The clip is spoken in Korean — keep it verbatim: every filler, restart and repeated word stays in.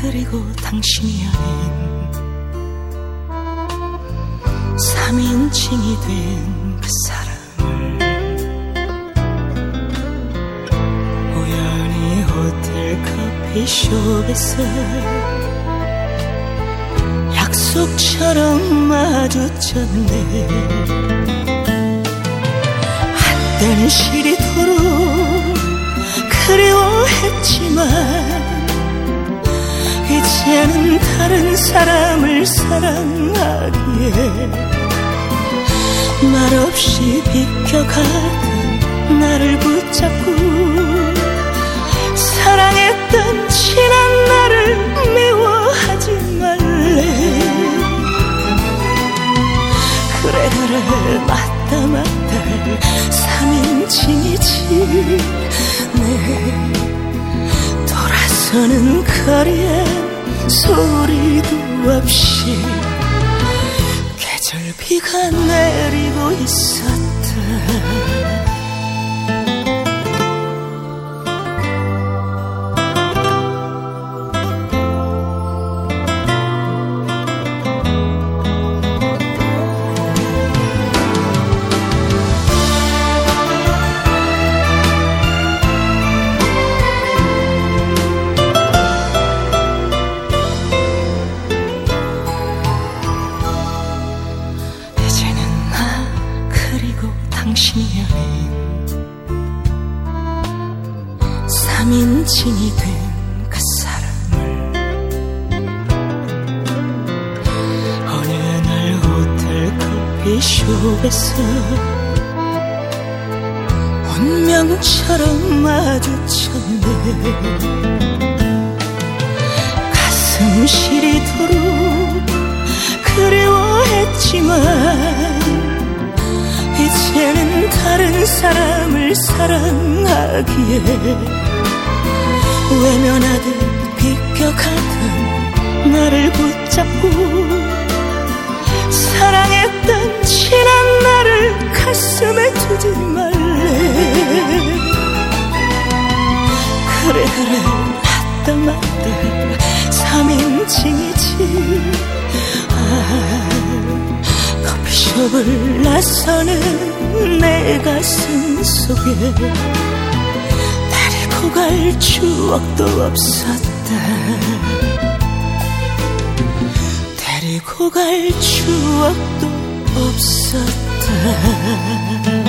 그리고 당신이 아닌 삼인칭이 된 그 사람을 우연히 호텔 커피숍에서 약속처럼 마주쳤네. 한때는 시리도록 그리워했지만 이제는 다른 사람을 사랑하기에 말없이 비켜가던 나를 붙잡고 사랑했던 지난 나를 미워하지 말래. 그래 그래 맞다 맞다 삼인칭이지. 네 돌아서는 거리에 소리도 없이 계절비가 내리고 있었다. 당신이 아닌 삼인칭이 된 그 사람을 어느 날 호텔 커피숍에서 운명처럼 마주쳤네. 가슴 시리도록 그리워했지만 이제는 다른 사람을 사랑하기에 외면하듯 비껴가던 나를 붙잡고 사랑했던 지난 나를 가슴에 두지 말래. 그래 그래 맞다 맞다 삼인칭이지. 아 커피숍을 나서는 내 가슴 속에 데리고 갈 추억도 없었다. 데리고 갈 추억도 없었다.